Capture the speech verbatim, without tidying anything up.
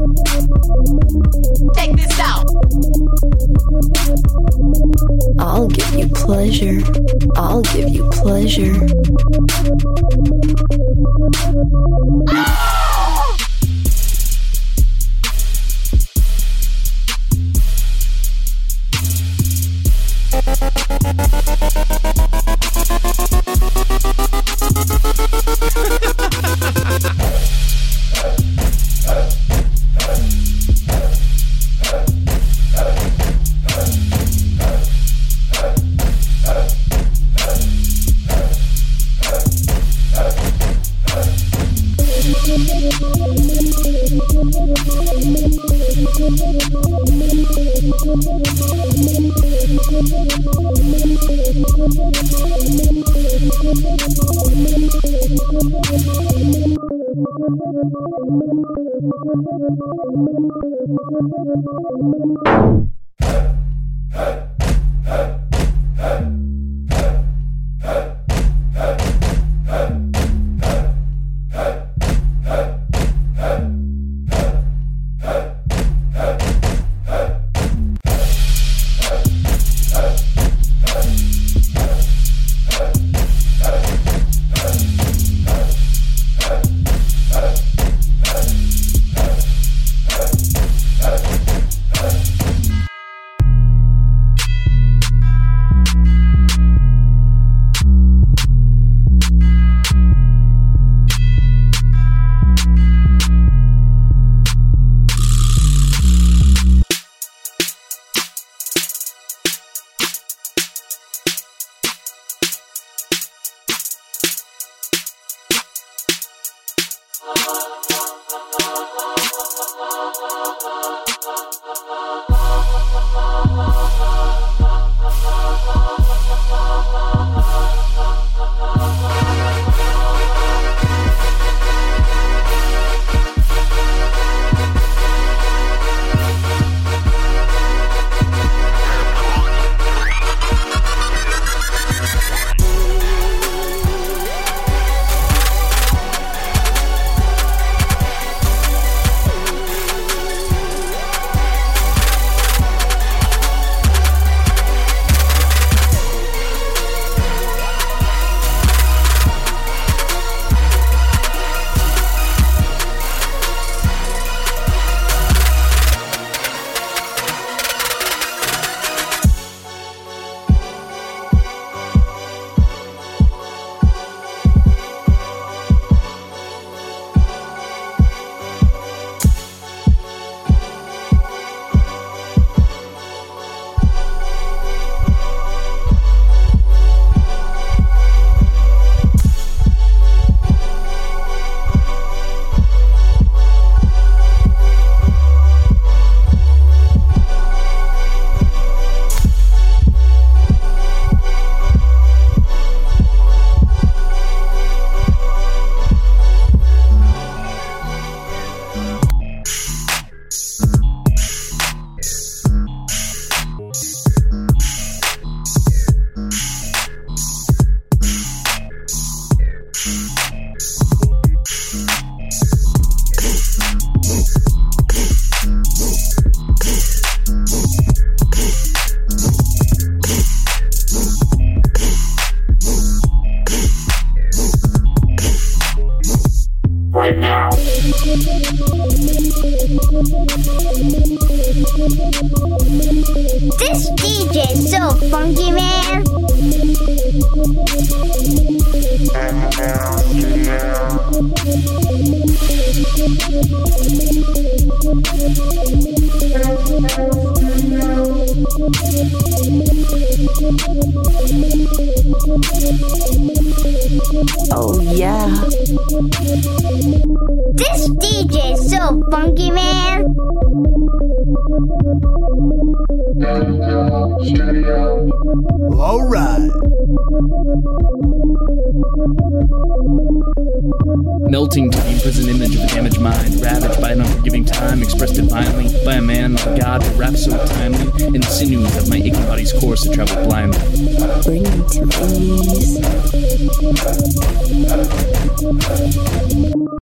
Check this out. I'll give you pleasure. I'll give you pleasure. This D J's so funky, man. Oh yeah. This D J's so funky, man. All right. Melting to the imprisoned image of a damaged mind, ravaged by an unforgiving time, expressed divinely by a man, not a god, but rap so timely, in the sinews of my aching body's course to travel blindly. Bring me to ease.